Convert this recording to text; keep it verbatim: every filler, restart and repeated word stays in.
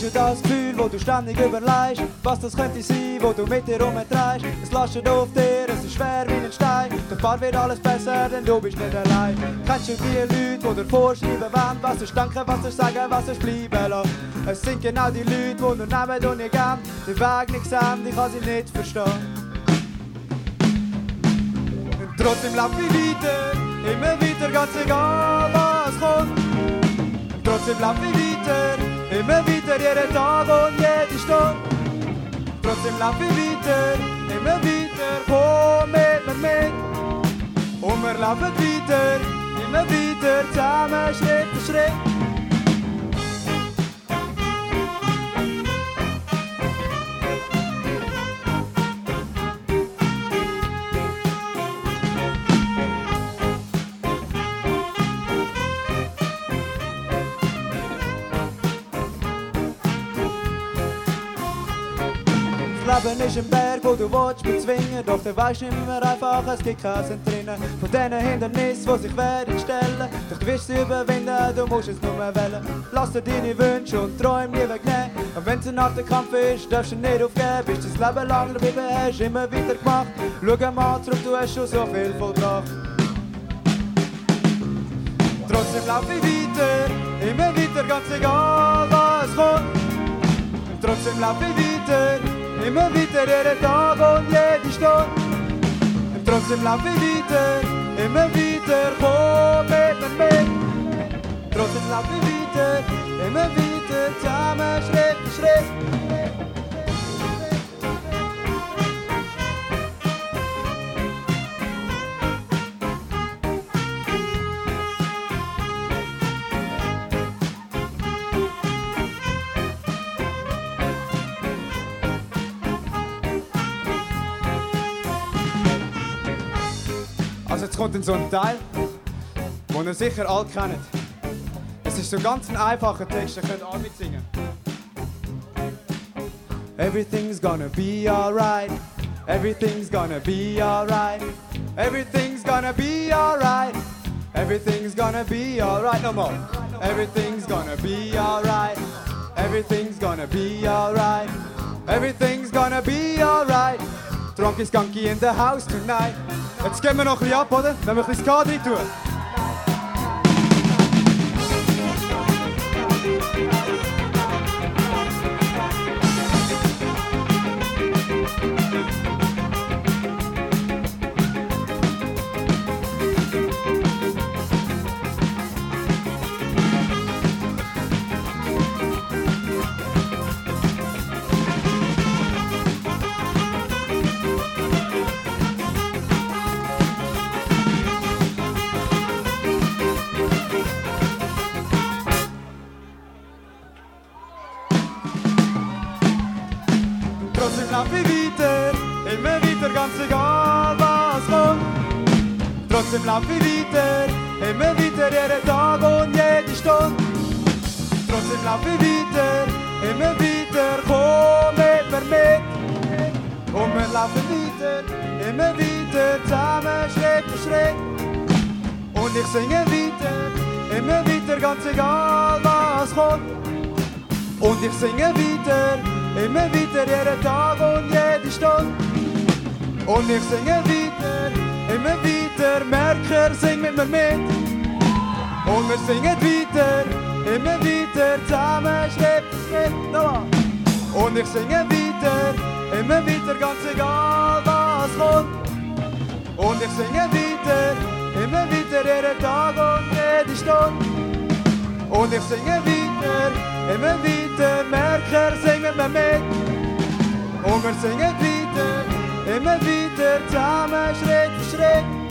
Kennst du das Gefühl, wo du ständig überlegst, was das könnte sein, wo du mit dir rumtreibst? Es lastet auf dir, es ist schwer wie ein Stein, doch bald wird alles besser, denn du bist nicht allein. Kennst du die Leute, die dir vorschreiben wollen, was du denken, was du sagen, was du bleiben lassen? Es sind genau die Leute, die nur nehmen und nicht geben, den Weg nicht sehen, ich kann sie nicht verstehen. Und trotzdem lauf ich weiter, immer weiter, ganz egal was kommt. Und trotzdem lauf ich weiter, immer weiter, jeden Tag und jede Stunde. Trotzdem lauf ich weiter, immer weiter, komm mit mir mit. Und wir laufen weiter, immer weiter, zusammen Schritt für Schritt. Das Leben ist ein Berg, wo du willst bezwingen, doch du weisst nicht mehr einfach, es gibt keinen drinnen. Von diesen Hindernissen, die sich werden stellen, doch du wirst sie überwinden, du musst es nur wählen. Lass dir deine Wünsche und Träume nie wegnehmen, und wenn es ein harter Kampf ist, darfst du nicht aufgeben. Bist das Leben lang geblieben, hast immer weiter gemacht. Schau mal zurück, du hast schon so viel vollbracht. Trotzdem lauf ich weiter, immer weiter, ganz egal was kommt. Trotzdem lauf ich weiter, immer weiter, jeden Tag und jede Stunde. Und trotzdem lauf ich weiter, immer weiter, komm mit mir mit. Trotzdem lauf ich weiter, immer weiter, zusammen Schritt für Schritt. Also jetzt kommt dann so ein Teil, den ihr sicher alle kennt. Es ist so ganz ein einfacher Text, ihr könnt alle mitsingen. Everything's gonna be alright. Everything's gonna be alright. Everything's gonna be alright. Everything's gonna be alright. No more. Everything's gonna be alright. Everything's gonna be alright. Everything's gonna be alright. Drunk is gunky in the house tonight. Jetzt gehen wir noch ein bisschen ab, oder? Wenn wir ein bisschen Ska rein tun. Trotzdem lauf ich weiter, immer weiter, ganz egal was kommt. Trotzdem lauf ich weiter, immer weiter, jeden Tag und jede Stunde. Trotzdem lauf ich weiter, immer weiter, komm mit mir mit. Und wir laufen weiter, immer weiter, zusammen Schritt für Schritt. Und ich singe weiter, immer weiter, ganz egal was kommt. Und ich singe weiter, immer weiter, jeden Tag und jede Stunde. Und ich singe weiter, immer weiter, Merker, sing mit mir mit. Und wir singen weiter, immer weiter, zusammen Schritt für Schritt. Nochmal. Und ich singe weiter, immer weiter, ganz egal was kommt. Und ich singe weiter, immer weiter, jeden Tag und jede Stunde. Und ich singe weiter, immer weiter, Merker, sing mit mir mit. Und wir singen weiter, immer weiter, zusammen Schritt für Schritt.